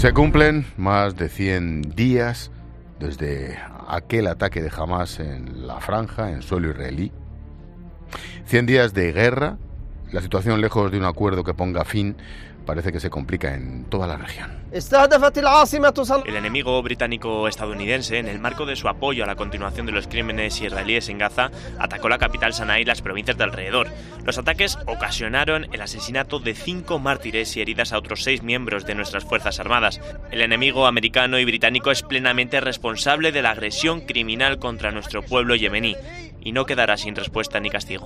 Se cumplen más de 100 días desde aquel ataque de Hamás en la franja, en suelo israelí. 100 días de guerra. La situación, lejos de un acuerdo que ponga fin, parece que se complica en toda la región. El enemigo británico-estadounidense, en el marco de su apoyo a la continuación de los crímenes israelíes en Gaza, atacó la capital Saná y las provincias de alrededor. Los ataques ocasionaron el asesinato de 5 mártires y heridas a otros 6 miembros de nuestras Fuerzas Armadas. El enemigo americano y británico es plenamente responsable de la agresión criminal contra nuestro pueblo yemení y no quedará sin respuesta ni castigo.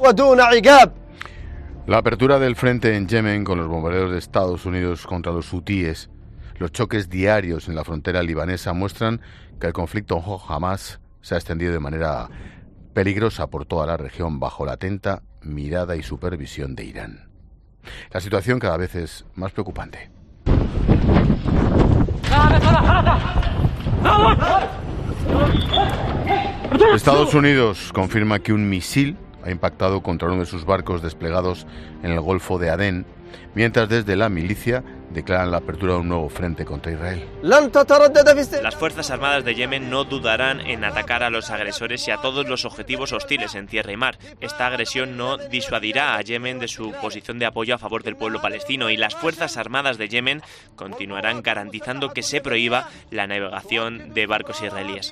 La apertura del frente en Yemen con los bombardeos de Estados Unidos contra los hutíes, los choques diarios en la frontera libanesa muestran que el conflicto Hamás se ha extendido de manera peligrosa por toda la región bajo la atenta mirada y supervisión de Irán. La situación cada vez es más preocupante. Estados Unidos confirma que un misil ha impactado contra uno de sus barcos desplegados en el Golfo de Adén, mientras desde la milicia declaran la apertura de un nuevo frente contra Israel. Las Fuerzas Armadas de Yemen no dudarán en atacar a los agresores y a todos los objetivos hostiles en tierra y mar. Esta agresión no disuadirá a Yemen de su posición de apoyo a favor del pueblo palestino, y las Fuerzas Armadas de Yemen continuarán garantizando que se prohíba la navegación de barcos israelíes.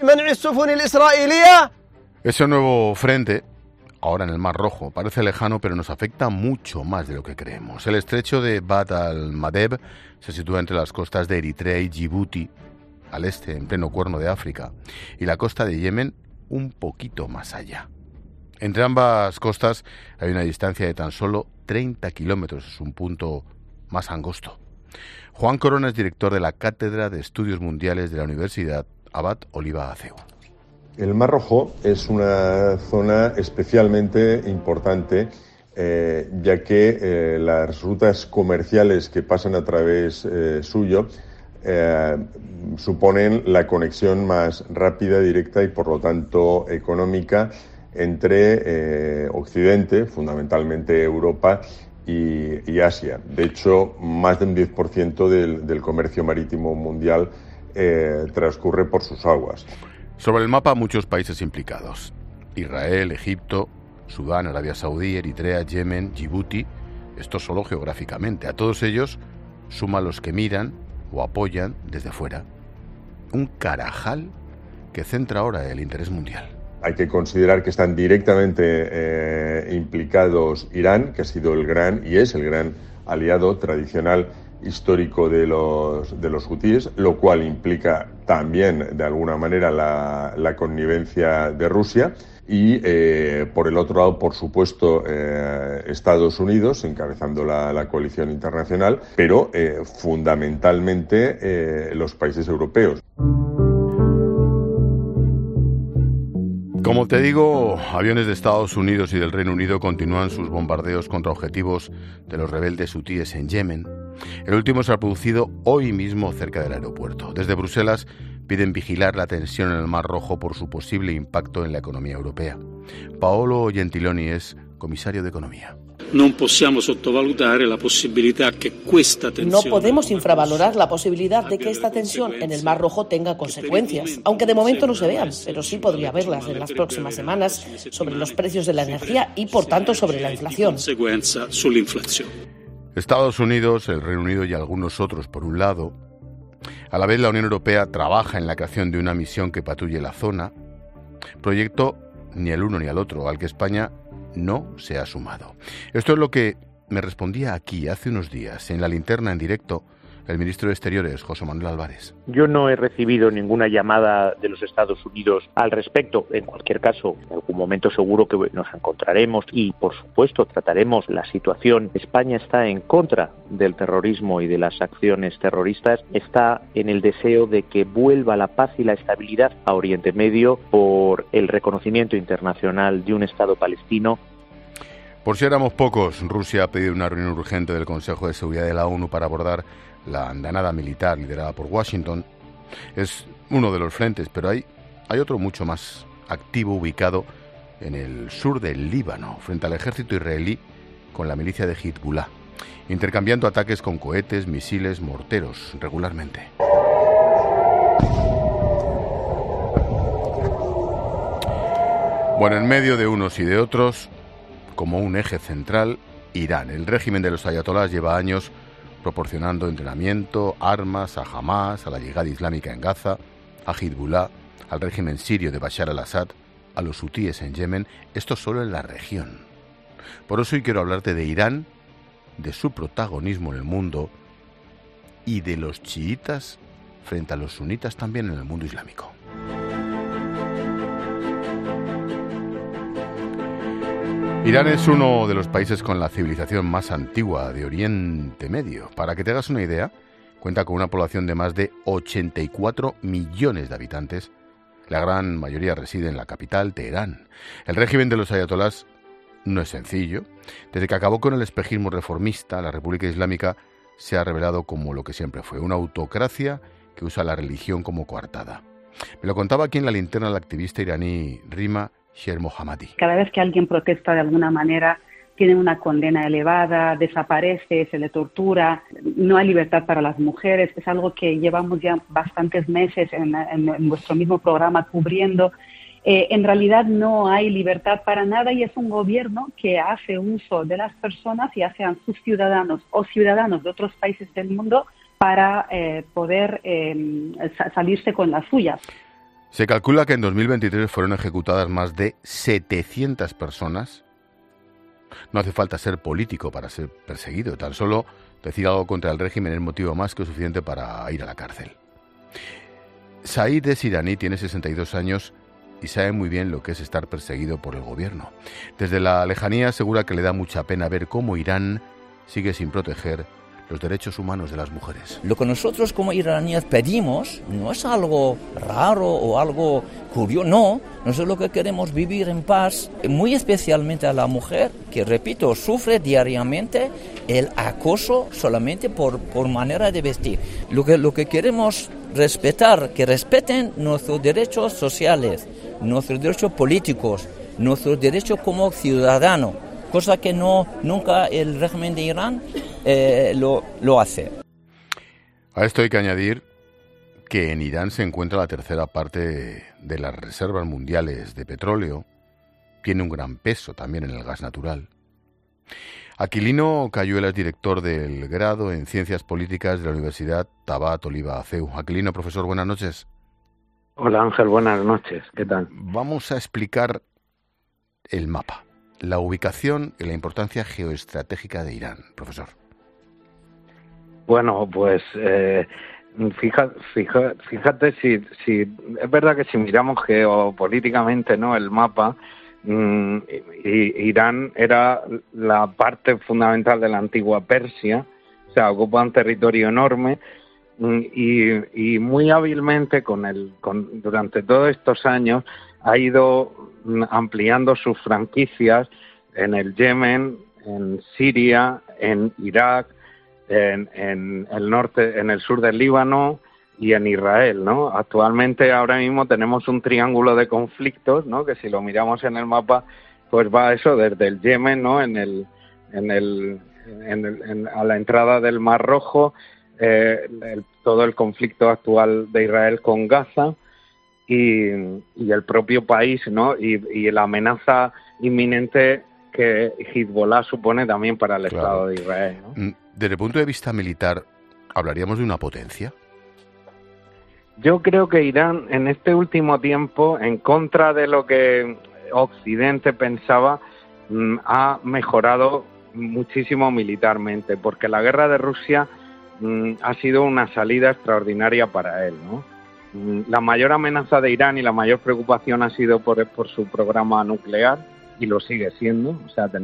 Ese nuevo frente, ahora en el Mar Rojo, parece lejano, pero nos afecta mucho más de lo que creemos. El estrecho de Bab al-Mandeb se sitúa entre las costas de Eritrea y Djibouti, al este, en pleno Cuerno de África, y la costa de Yemen un poquito más allá. Entre ambas costas hay una distancia de tan solo 30 kilómetros, es un punto más angosto. Juan Corona es director de la Cátedra de Estudios Mundiales de la Universidad Abad Oliba Aceu. El Mar Rojo es una zona especialmente importante, ya que las rutas comerciales que pasan a través suyo suponen la conexión más rápida, directa y por lo tanto económica entre Occidente, fundamentalmente Europa, y Asia. De hecho, más de un 10% del comercio marítimo mundial transcurre por sus aguas. Sobre el mapa, muchos países implicados: Israel, Egipto, Sudán, Arabia Saudí, Eritrea, Yemen, Djibouti. Esto solo geográficamente. A todos ellos suma los que miran o apoyan desde fuera. Un carajal que centra ahora el interés mundial. Hay que considerar que están directamente implicados Irán, que ha sido el gran y es el gran aliado tradicional histórico de los hutíes, lo cual implica también de alguna manera la connivencia de Rusia y por el otro lado, por supuesto, Estados Unidos encabezando la coalición internacional, pero fundamentalmente los países europeos. Como te digo, aviones de Estados Unidos y del Reino Unido continúan sus bombardeos contra objetivos de los rebeldes hutíes en Yemen. El último se ha producido hoy mismo cerca del aeropuerto. Desde Bruselas piden vigilar la tensión en el Mar Rojo por su posible impacto en la economía europea. Paolo Gentiloni es comisario de Economía. No podemos infravalorar la posibilidad de que esta tensión en el Mar Rojo tenga consecuencias, aunque de momento no se vean, pero sí podría haberlas en las próximas semanas sobre los precios de la energía y, por tanto, sobre la inflación. Estados Unidos, el Reino Unido y algunos otros, por un lado. A la vez, la Unión Europea trabaja en la creación de una misión que patrulle la zona. Proyecto ni el uno ni el otro, al que España no se ha sumado. Esto es lo que me respondía aquí hace unos días, en la linterna en directo, el ministro de Exteriores, José Manuel Álvarez. Yo no he recibido ninguna llamada de los Estados Unidos al respecto. En cualquier caso, en algún momento seguro que nos encontraremos y, por supuesto, trataremos la situación. España está en contra del terrorismo y de las acciones terroristas. Está en el deseo de que vuelva la paz y la estabilidad a Oriente Medio por el reconocimiento internacional de un Estado palestino. Por si éramos pocos, Rusia ha pedido una reunión urgente del Consejo de Seguridad de la ONU para abordar la andanada militar liderada por Washington. Es uno de los frentes, pero hay otro mucho más activo ubicado en el sur del Líbano, frente al ejército israelí con la milicia de Hezbollah. intercambiando ataques con cohetes, misiles, morteros regularmente. Bueno, en medio de unos y de otros, como un eje central, Irán. El régimen de los ayatolás lleva años proporcionando entrenamiento, armas a Hamas, a la Yihad Islámica en Gaza, a Hezbollah, al régimen sirio de Bashar al-Assad, a los hutíes en Yemen, esto solo en la región. Por eso hoy quiero hablarte de Irán, de su protagonismo en el mundo y de los chiitas frente a los sunitas también en el mundo islámico. Irán es uno de los países con la civilización más antigua de Oriente Medio. Para que te hagas una idea, cuenta con una población de más de 84 millones de habitantes. La gran mayoría reside en la capital, Teherán. El régimen de los ayatolás no es sencillo. Desde que acabó con el espejismo reformista, la República Islámica se ha revelado como lo que siempre fue, una autocracia que usa la religión como coartada. Me lo contaba aquí en La Linterna la activista iraní Rima Shermohammadi. Cada vez que alguien protesta de alguna manera, tiene una condena elevada, desaparece, se le tortura, no hay libertad para las mujeres. Es algo que llevamos ya bastantes meses en vuestro mismo programa cubriendo. En realidad no hay libertad para nada y es un gobierno que hace uso de las personas, ya sean sus ciudadanos o ciudadanos de otros países del mundo, para poder salirse con las suyas. Se calcula que en 2023 fueron ejecutadas más de 700 personas. No hace falta ser político para ser perseguido. Tan solo decir algo contra el régimen es motivo más que suficiente para ir a la cárcel. Said es iraní, tiene 62 años y sabe muy bien lo que es estar perseguido por el gobierno. Desde la lejanía asegura que le da mucha pena ver cómo Irán sigue sin proteger los derechos humanos de las mujeres. Lo que nosotros como iraníes pedimos no es algo raro o algo curioso, no. Nosotros lo que queremos es vivir en paz, muy especialmente a la mujer, que repito, sufre diariamente el acoso solamente por manera de vestir. Lo que queremos respetar, que respeten nuestros derechos sociales, nuestros derechos políticos, nuestros derechos como ciudadanos, cosa que nunca el régimen de Irán lo hace. A esto hay que añadir que en Irán se encuentra la tercera parte de las reservas mundiales de petróleo, tiene un gran peso también en el gas natural. Aquilino Cayuela es director del grado en Ciencias Políticas de la Universidad Tabat Oliva CEU. Aquilino, profesor, buenas noches. Hola Ángel, buenas noches, ¿qué tal? Vamos a explicar el mapa, la ubicación y la importancia geoestratégica de Irán, profesor. Bueno, pues fíjate si es verdad que si miramos geopolíticamente, ¿no?, el mapa, Irán era la parte fundamental de la antigua Persia, o sea, ocupa un territorio enorme y muy hábilmente durante todos estos años ha ido ampliando sus franquicias en el Yemen, en Siria, en Irak, en el norte, en el sur del Líbano y en Israel, ¿no? Actualmente, ahora mismo tenemos un triángulo de conflictos, ¿no?, que si lo miramos en el mapa, pues va eso desde el Yemen, ¿no?, a la entrada del Mar Rojo, todo el conflicto actual de Israel con Gaza y el propio país, ¿no?, y la amenaza inminente que Hezbollah supone también para el Estado de Israel, ¿no? Desde el punto de vista militar, ¿hablaríamos de una potencia? Yo creo que Irán en este último tiempo, en contra de lo que Occidente pensaba, ha mejorado muchísimo militarmente, porque la guerra de Rusia ha sido una salida extraordinaria para él, ¿no? La mayor amenaza de Irán y la mayor preocupación ha sido por su programa nuclear, y lo sigue siendo. O sea,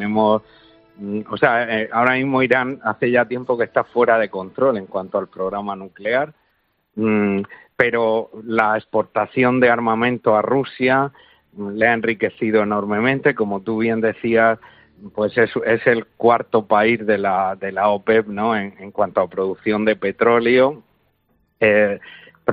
ahora mismo Irán hace ya tiempo que está fuera de control en cuanto al programa nuclear, pero la exportación de armamento a Rusia le ha enriquecido enormemente. Como tú bien decías, pues es el cuarto país de la OPEP, ¿no?, en cuanto a producción de petróleo,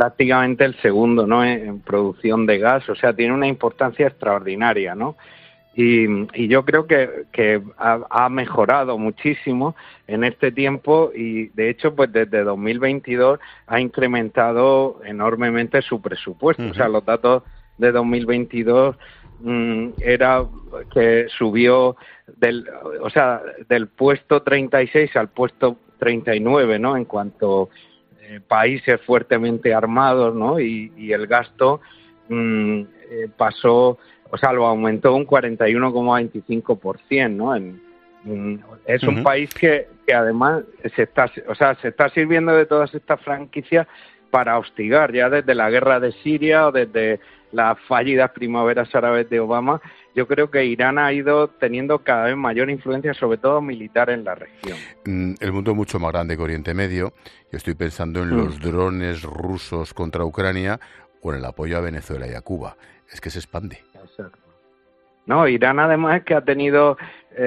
prácticamente el segundo, ¿no?, en producción de gas. O sea, tiene una importancia extraordinaria, ¿no? Y yo creo que ha mejorado muchísimo en este tiempo y, de hecho, pues desde 2022 ha incrementado enormemente su presupuesto. O sea, los datos de 2022 era que subió del puesto 36 al puesto 39, ¿no? En cuanto países fuertemente armados, ¿no? Y el gasto pasó, o sea, lo aumentó un 41,25%, ¿no? Es un país que además se está sirviendo de todas estas franquicias para hostigar, ya desde la guerra de Siria o desde las fallidas primaveras árabes de Obama. Yo creo que Irán ha ido teniendo cada vez mayor influencia, sobre todo militar, en la región. El mundo es mucho más grande que Oriente Medio. Yo estoy pensando en los drones rusos contra Ucrania o en el apoyo a Venezuela y a Cuba. Es que se expande. Exacto. No, Irán además es que ha tenido,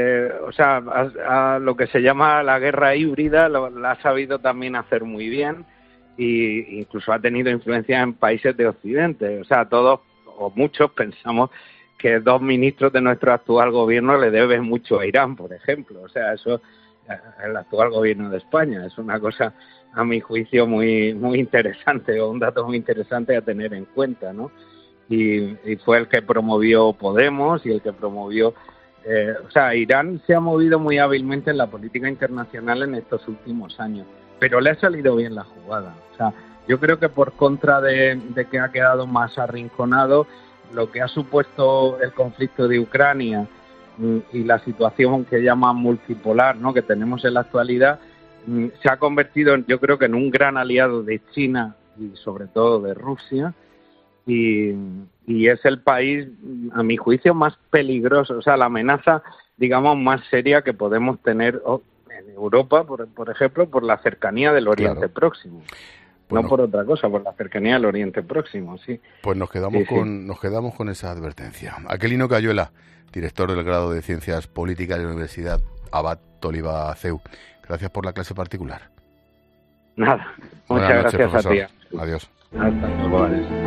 lo que se llama la guerra híbrida, la ha sabido también hacer muy bien, y incluso ha tenido influencia en países de Occidente. O sea, todos o muchos pensamos que 2 ministros de nuestro actual gobierno le deben mucho a Irán, por ejemplo. O sea, eso, el actual gobierno de España, es una cosa, a mi juicio, muy muy interesante, o un dato muy interesante a tener en cuenta, ¿no? Y fue el que promovió Podemos y el que promovió... Irán se ha movido muy hábilmente en la política internacional en estos últimos años, pero le ha salido bien la jugada. O sea, yo creo que por contra de que ha quedado más arrinconado, lo que ha supuesto el conflicto de Ucrania y la situación que llaman multipolar, ¿no?, que tenemos en la actualidad, se ha convertido, yo creo que en un gran aliado de China y sobre todo de Rusia, y es el país, a mi juicio, más peligroso, o sea, la amenaza, digamos, más seria que podemos tener en Europa, por ejemplo, por la cercanía del Oriente Próximo. Bueno, no por otra cosa, por la cercanía del Oriente Próximo, sí. Pues nos quedamos con esa advertencia. Aquilino Cayuela, director del grado de Ciencias Políticas de la Universidad Abad Oliba CEU. Gracias por la clase particular. Nada, muchas gracias, profesor. A ti. Adiós. Hasta luego.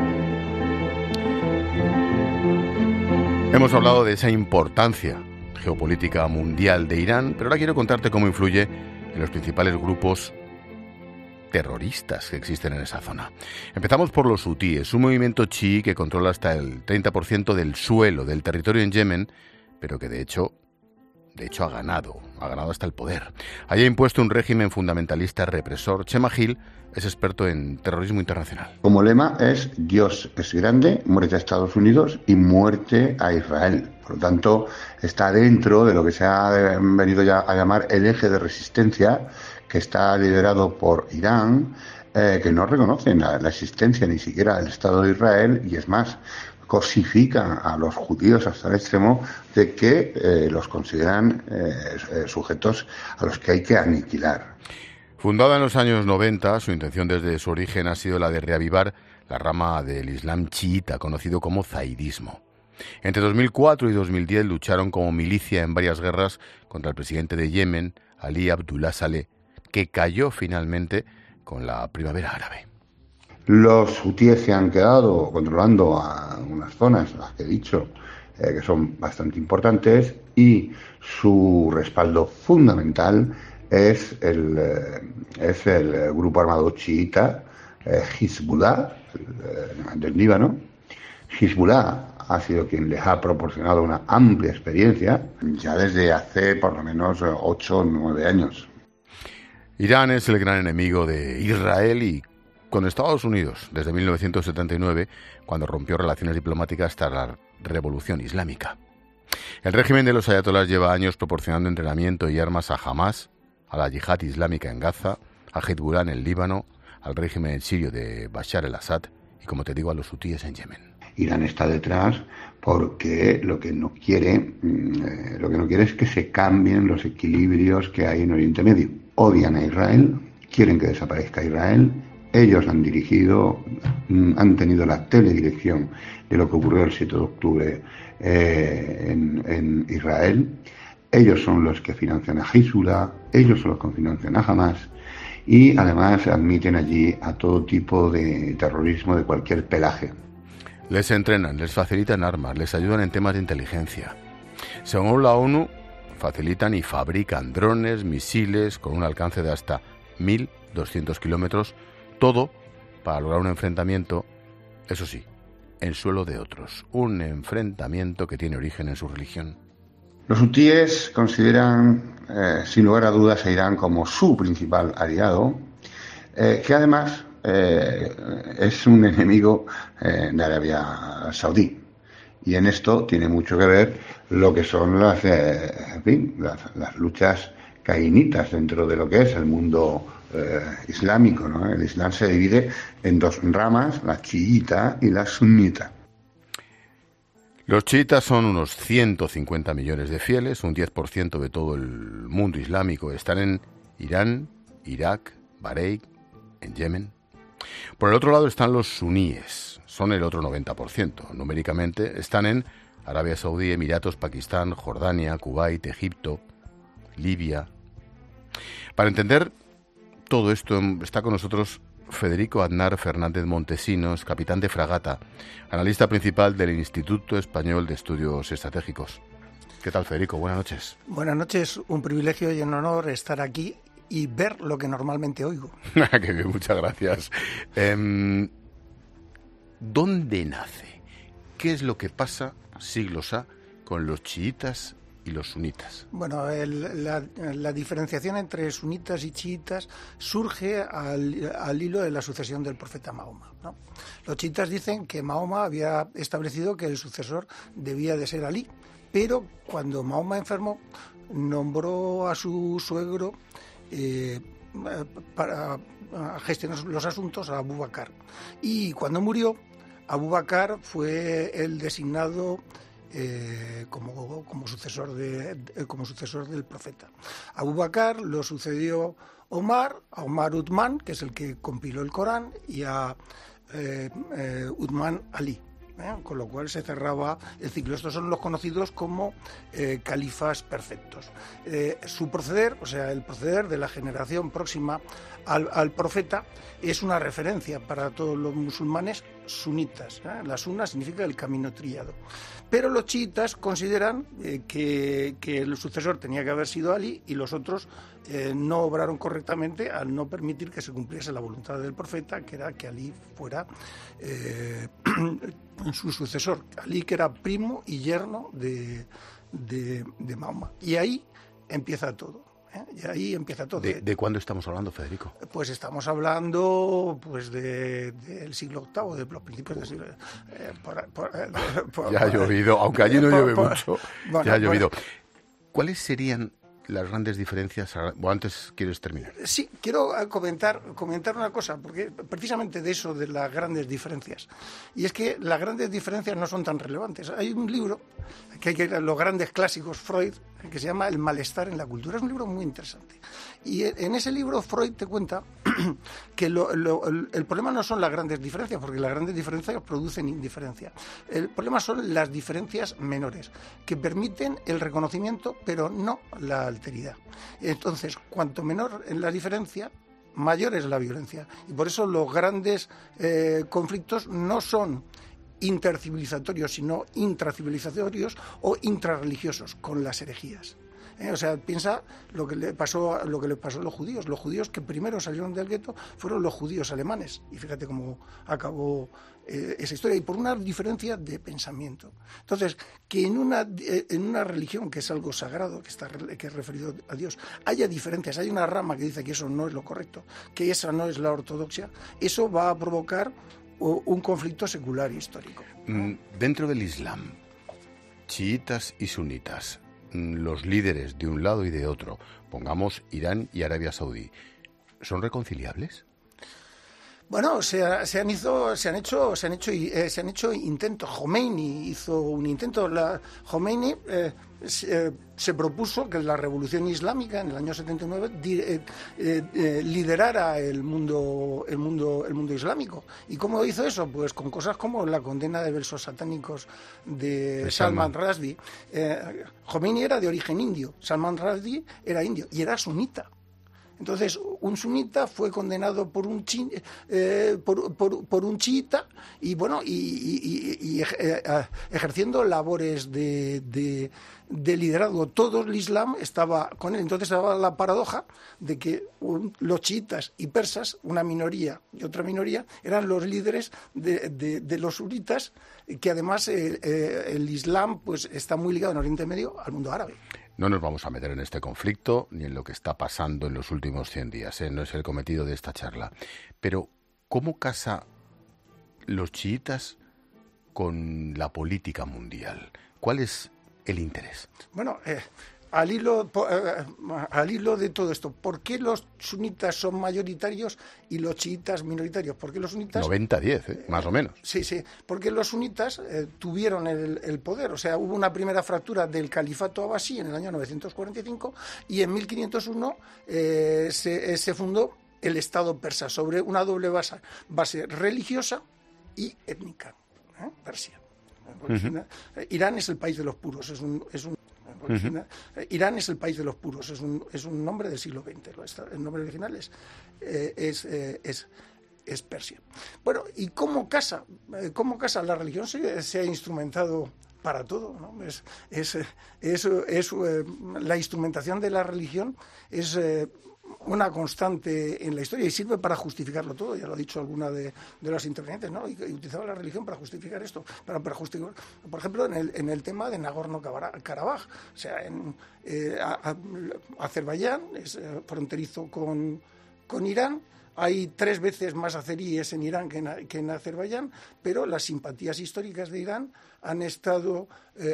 Hemos hablado de esa importancia geopolítica mundial de Irán, pero ahora quiero contarte cómo influye en los principales grupos terroristas que existen en esa zona. Empezamos por los hutíes, un movimiento chií que controla hasta el 30% del suelo del territorio en Yemen, pero que de hecho ha ganado hasta el poder. Allí ha impuesto un régimen fundamentalista represor. Chema Gil es experto en terrorismo internacional. Como lema es Dios es grande, muerte a Estados Unidos y muerte a Israel. Por lo tanto, está dentro de lo que se ha venido ya a llamar el eje de resistencia, que está liderado por Irán, que no reconocen la existencia ni siquiera del Estado de Israel, y es más, cosifican a los judíos hasta el extremo de que los consideran sujetos a los que hay que aniquilar. Fundada en los años 90, su intención desde su origen ha sido la de reavivar la rama del Islam chiita, conocido como zaidismo. Entre 2004 y 2010 lucharon como milicia en varias guerras contra el presidente de Yemen, Ali Abdullah Saleh, que cayó finalmente con la primavera árabe. Los hutíes se han quedado controlando a unas zonas, las que he dicho, que son bastante importantes, y su respaldo fundamental es el grupo armado chiita Hezbollah del Líbano. Hezbollah ha sido quien les ha proporcionado una amplia experiencia ya desde hace por lo menos 8 o 9 años. Irán es el gran enemigo de Israel y con Estados Unidos desde 1979, cuando rompió relaciones diplomáticas tras la Revolución Islámica. El régimen de los ayatolás lleva años proporcionando entrenamiento y armas a Hamas, a la Yihad Islámica en Gaza, a Hezbollah en el Líbano, al régimen sirio de Bashar el-Assad y, como te digo, a los hutíes en Yemen. Irán está detrás porque lo que no quiere es que se cambien los equilibrios que hay en Oriente Medio. Odian a Israel, quieren que desaparezca Israel. Ellos han tenido la teledirección de lo que ocurrió el 7 de octubre en Israel. Ellos son los que financian a Hezbollah, ellos son los que financian a Hamas, y además admiten allí a todo tipo de terrorismo de cualquier pelaje. Les entrenan, les facilitan armas, les ayudan en temas de inteligencia. Según la ONU, facilitan y fabrican drones, misiles con un alcance de hasta 1.200 kilómetros, todo para lograr un enfrentamiento, eso sí, en suelo de otros. Un enfrentamiento que tiene origen en su religión. Los hutíes consideran, sin lugar a dudas, a Irán como su principal aliado, que además es un enemigo de Arabia Saudí. Y en esto tiene mucho que ver lo que son las luchas caínitas dentro de lo que es el mundo islámico, ¿no? El Islam se divide en dos ramas, la chiita y la sunita. Los chiitas son unos 150 millones de fieles, un 10% de todo el mundo islámico. Están en Irán, Irak, Bahrein, en Yemen. Por el otro lado están los suníes, son el otro 90%. Numéricamente están en Arabia Saudí, Emiratos, Pakistán, Jordania, Kuwait, Egipto, Libia. Para entender todo esto está con nosotros Federico Aznar Fernández Montesinos, capitán de fragata, analista principal del Instituto Español de Estudios Estratégicos. ¿Qué tal, Federico? Buenas noches. Buenas noches, un privilegio y un honor estar aquí y ver lo que normalmente oigo. Qué bien, muchas gracias. ¿Dónde nace? ¿Qué es lo que pasa, siglos A, con los chiitas y los sunitas? Bueno, la diferenciación entre sunitas y chiitas surge al hilo de la sucesión del profeta Mahoma, ¿no? Los chiitas dicen que Mahoma había establecido que el sucesor debía de ser Alí, pero cuando Mahoma enfermó, nombró a su suegro para gestionar los asuntos a Abu Bakr. Y cuando murió, Abu Bakr fue el designado como sucesor del profeta. A Abu Bakr lo sucedió a Omar Uthman, que es el que compiló el Corán, y a Uthman Ali. Con lo cual se cerraba el ciclo. Estos son los conocidos como califas perfectos. Su proceder, o sea, el proceder de la generación próxima al profeta, es una referencia para todos los musulmanes sunitas. La sunna significa el camino trillado. Pero los chiitas consideran que el sucesor tenía que haber sido Ali y los otros no obraron correctamente al no permitir que se cumpliese la voluntad del profeta, que era que Ali fuera su sucesor. Ali, que era primo y yerno de Mahoma. Y ahí empieza todo. Y ahí empieza todo. ¿De cuándo estamos hablando, Federico? Pues estamos hablando del siglo VIII, de los principios del siglo. Ya ha llovido, aunque allí no llueve mucho. Bueno, ya ha llovido. ¿Cuáles serían las grandes diferencias? ¿O antes quieres terminar? Sí, quiero comentar una cosa, porque precisamente de eso, de las grandes diferencias. Y es que las grandes diferencias no son tan relevantes. Hay un libro, los grandes clásicos, Freud, que se llama El malestar en la cultura. Es un libro muy interesante. Y en ese libro Freud te cuenta que el problema no son las grandes diferencias, porque las grandes diferencias producen indiferencia. El problema son las diferencias menores, que permiten el reconocimiento, pero no la alteridad. Entonces, cuanto menor es la diferencia, mayor es la violencia. Y por eso los grandes conflictos no son intercivilizatorios, sino intracivilizatorios o intrarreligiosos, con las herejías. O sea, piensa lo que le pasó a los judíos. Los judíos que primero salieron del gueto fueron los judíos alemanes. Y fíjate cómo acabó esa historia. Y por una diferencia de pensamiento. Entonces, que en una religión que es algo sagrado, que es referido a Dios, haya diferencias, hay una rama que dice que eso no es lo correcto, que esa no es la ortodoxia, eso va a provocar un conflicto secular e histórico. Dentro del Islam, chiitas y sunitas, los líderes de un lado y de otro, pongamos Irán y Arabia Saudí, ¿son reconciliables? Bueno, se han hecho intentos. Khomeini hizo un intento. Khomeini se propuso que la revolución islámica en el año 79 liderara el mundo islámico. ¿Y cómo hizo eso? Pues con cosas como la condena de versos satánicos de Salman Rushdie. Khomeini era de origen indio, Salman Rushdie era indio y era sunita. Entonces, un sunita fue condenado por un chiita y bueno, ejerciendo labores de liderazgo. Todo el Islam estaba con él. Entonces estaba la paradoja de que los chiitas y persas, una minoría y otra minoría, eran los líderes de los sunitas, que además el Islam pues está muy ligado en Oriente Medio al mundo árabe. No nos vamos a meter en este conflicto ni en lo que está pasando en los últimos 100 días, no es el cometido de esta charla. Pero, ¿cómo casa los chiitas con la política mundial? ¿Cuál es el interés? Bueno, al hilo de todo esto, ¿por qué los sunitas son mayoritarios y los chiitas minoritarios? ¿Por qué los sunitas... 90-10, más o menos. Sí, porque los sunitas tuvieron el poder. O sea, hubo una primera fractura del califato abasí en el año 945 y en 1501 se fundó el Estado persa sobre una doble base religiosa y étnica, Persia. Irán es el país de los puros, Irán es el país de los puros, es un nombre del siglo XX, el nombre original es Persia. Bueno, ¿y cómo casa? La religión se ha instrumentado para todo, ¿no? La instrumentación de la religión es una constante en la historia y sirve para justificarlo todo. Ya lo ha dicho alguna de los intervenientes, ¿no? Y utilizaba la religión para justificar esto, para justificar, por ejemplo, en el tema de Nagorno-Karabaj. O sea, Azerbaiyán es fronterizo con Irán. Hay 3 veces más azeríes en Irán que en Azerbaiyán, pero las simpatías históricas de Irán han estado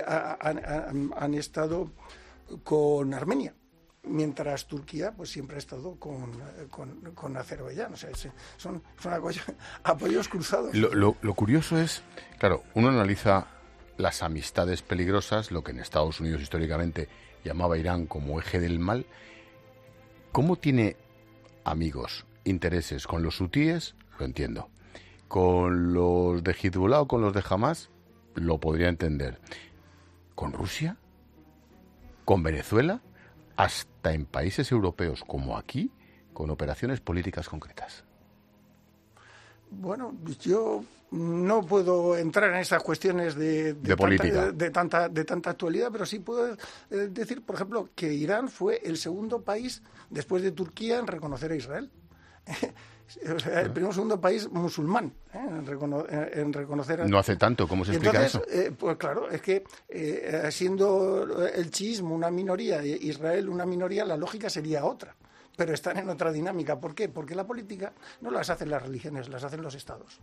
con Armenia, mientras Turquía pues siempre ha estado con Azerbaiyán. O sea, son apoyos cruzados. Lo curioso es, claro, uno analiza las amistades peligrosas, lo que en Estados Unidos históricamente llamaba Irán como eje del mal. ¿Cómo tiene amigos, intereses con los hutíes? Lo entiendo. Con los de Hezbollah o con los de Hamas, lo podría entender. ¿Con Rusia? ¿Con Venezuela? Hasta en países europeos como aquí, con operaciones políticas concretas. Bueno, yo no puedo entrar en esas cuestiones de política, de tanta actualidad, pero sí puedo decir, por ejemplo, que Irán fue el segundo país, después de Turquía, en reconocer a Israel. O sea, el segundo país musulmán en reconocer a... No hace tanto, ¿cómo se explica eso? Pues claro, es que siendo el chiismo una minoría e Israel una minoría, la lógica sería otra, pero están en otra dinámica. ¿Por qué? Porque la política no las hacen las religiones, las hacen los estados.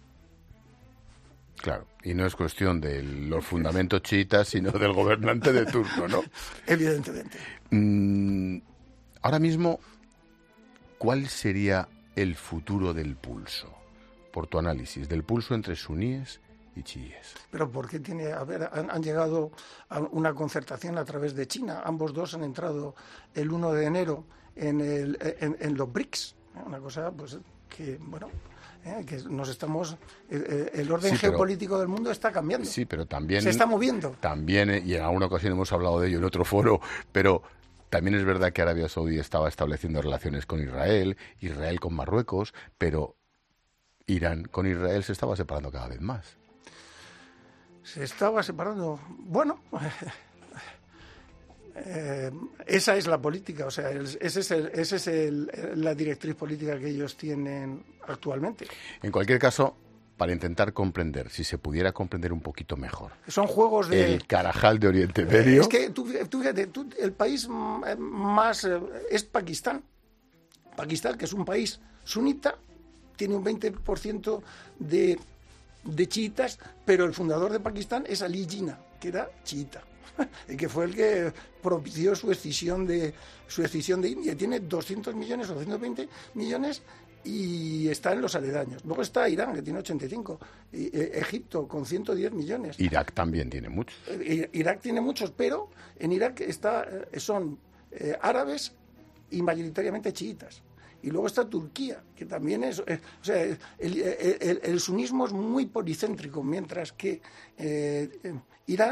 Claro, y no es cuestión de los fundamentos chiitas, sino del gobernante de turno, ¿no? Evidentemente. Ahora mismo, ¿cuál sería el futuro del pulso, por tu análisis, del pulso entre suníes y chiíes? Pero ¿por qué han llegado a una concertación a través de China? Ambos dos han entrado el 1 de enero en los BRICS, una cosa pues que, bueno, que nos estamos... el orden geopolítico del mundo está cambiando. Sí, pero también... Se está moviendo. También, y en alguna ocasión hemos hablado de ello en otro foro, pero... También es verdad que Arabia Saudí estaba estableciendo relaciones con Israel con Marruecos, pero Irán con Israel se estaba separando cada vez más. Se estaba separando. Bueno, esa es la política, o sea, esa es la directriz política que ellos tienen actualmente. En cualquier caso, para intentar comprender, si se pudiera comprender un poquito mejor. Son juegos de... El Carajal de Oriente Medio. Es que tú fíjate, el país más es Pakistán. Pakistán, que es un país sunita, tiene un 20% de chiitas, pero el fundador de Pakistán es Ali Jinnah, que era chiita, y que fue el que propició su escisión de India. Tiene 200 millones o 220 millones y está en los aledaños. Luego está Irán, que tiene 85, Egipto con 110 millones. También tiene muchos. Irak tiene muchos, pero en Irak son árabes y mayoritariamente chiitas. Y luego está Turquía, que también es... o sea, el sunismo es muy policéntrico, mientras que Irán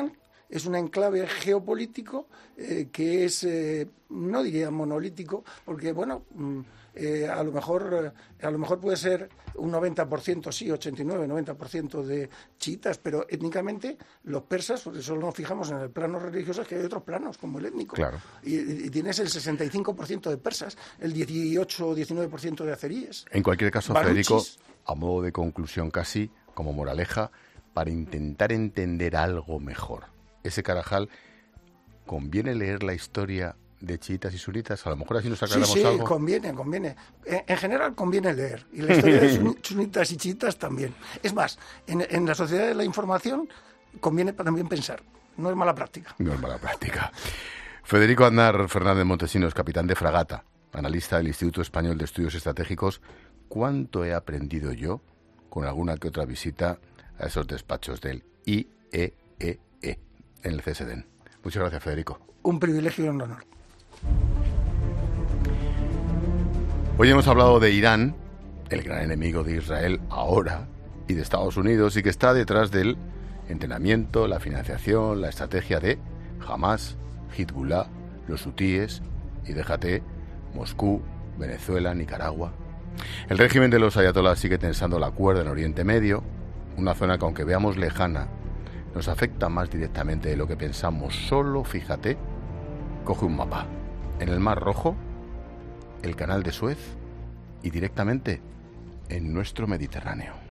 es un enclave geopolítico que es, no diría monolítico, porque bueno, a lo mejor puede ser un 90%, sí, 89-90% de chiitas, pero étnicamente los persas, porque solo nos fijamos en el plano religioso, es que hay otros planos, como el étnico. Claro. Y tienes el 65% de persas, el 18-19% de azeríes. En cualquier caso, baluchis. Federico, a modo de conclusión casi, como moraleja, para intentar entender algo mejor ese Carajal, ¿conviene leer la historia de chiitas y sunitas? A lo mejor así nos aclaramos algo. Sí, conviene. En general conviene leer. Y la historia de sunitas y chiitas también. Es más, en la sociedad de la información conviene también pensar. No es mala práctica. No es mala práctica. Federico Aznar Fernández Montesinos, capitán de fragata, analista del Instituto Español de Estudios Estratégicos. ¿Cuánto he aprendido yo con alguna que otra visita a esos despachos del IEEE en el CSDN? Muchas gracias, Federico. Un privilegio y un honor. Hoy hemos hablado de Irán, el gran enemigo de Israel ahora, y de Estados Unidos, y que está detrás del entrenamiento, la financiación, la estrategia de Hamas, Hezbollah, los hutíes y déjate, Moscú, Venezuela, Nicaragua. El régimen de los ayatolás sigue tensando la cuerda en Oriente Medio, una zona que aunque veamos lejana, nos afecta más directamente de lo que pensamos. Solo, fíjate, coge un mapa. En el Mar Rojo, el Canal de Suez y directamente en nuestro Mediterráneo.